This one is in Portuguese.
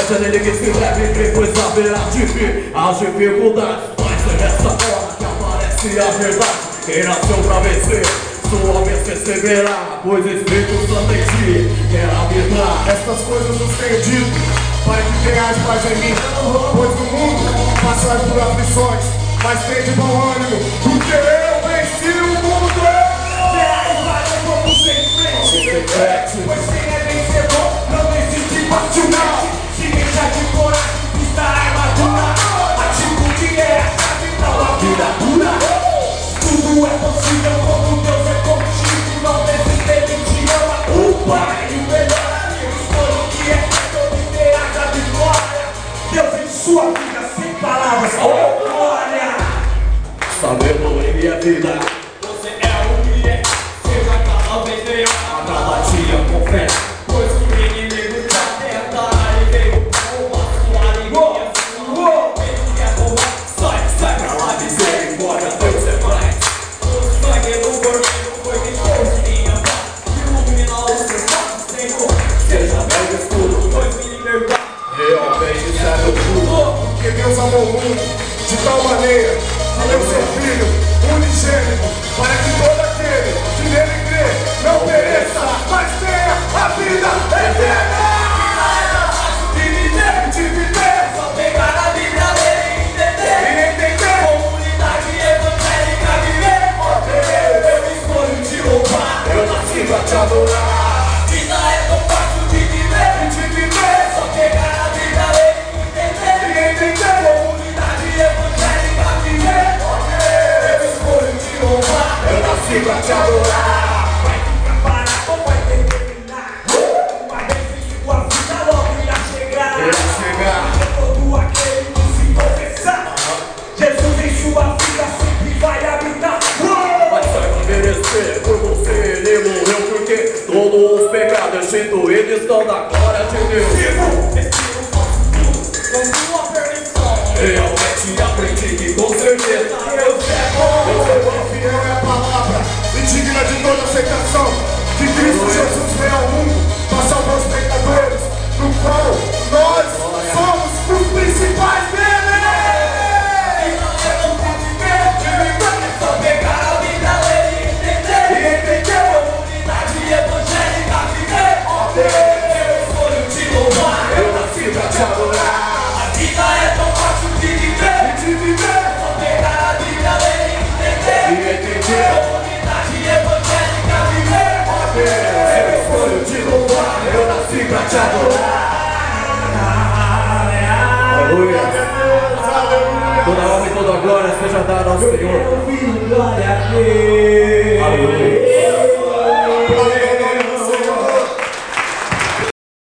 inveja dele que se deve crer, pois haverá de vir as dificuldades. Mas é nessa hora que aparece a verdade. Quem nasceu pra vencer, sua vez receberá, pois Espírito Santo em ti quer habitar. Essas coisas nos tenho dito, Pai que tem as paz em mim. Pois no mundo passarás por aflições, mas tem de bom ânimo, porque eu venci o mundo. Vamos sem frente, pois quem é vencedor não existe facilmente. Se deixa de coragem, vista a armadura. Atitude é a chave pra uma vida dura. Tudo é possível quando Deus é contigo. Não desista, Ele te ama. O Pai e o melhor amigo. Escolha o que é certo, viverás a vitória. Deus em sua vida, sem palavras, oh glória. Sabedoria é vida. Você é o que é, seja cada vez melhor a cada dia com fé. Pois que o inimigo já tenta, ele veio com a sua alegria. Ele é bom, sai pra lá, misericórdia, Deus é mais. O sangue do cordeiro foi que trouxe minha paz. Ilumina os seus passos, Senhor. Seja meu escudo, pois me libertar. Realmente serve o tudo. Porque Deus amou o mundo de tal maneira que deu seu Filho unigênito, para que todo aquele que nele crê não pereça, mas tenha a vida eterna. De viver, Só pegar a Bíblia, ler e entender. e entender. Comunidade evangélica, viver. Eu escolho te louvar. Eu nasci pra te adorar. A vida é tão fácil de viver. E de viver, Só pegar a Bíblia, ler e entender. e entender. Comunidade evangélica, viver. Eu escolho te louvar. Eu nasci pra te adorar. Vai ficar parado, vai determinar. Uma vez em sua vida, logo irá chegar. Irá chegar. Todo aquele que se confessar, Jesus em sua vida sempre vai habitar. Mas saiba merecer, por você ele morreu, porque todos os pecados instituídos estão na glória de Deus. Respiro, faço tudo, com sua permissão. Realmente aprendi que com certeza Deus é bom. Deus é bom, fiel é a palavra, e digna de toda aceitação. Que Cristo Jesus veio ao mundo para salvar os pecadores, no qual nós somos os principais deles. É só pegar a Bíblia, ler e entender. Comunidade evangélica, viver. Eu escolho te louvar. Eu nasci pra te adorar. A vida é tão fácil de viver. E de viver, Só pegar a Bíblia, ler e e entender. entender. Comunidade evangélica, viver. Eu escolho te louvar. Eu nasci pra te adorar. Aleluia. Aleluia. Toda honra e toda glória seja dada ao Senhor. Glória a Deus. Aleluia.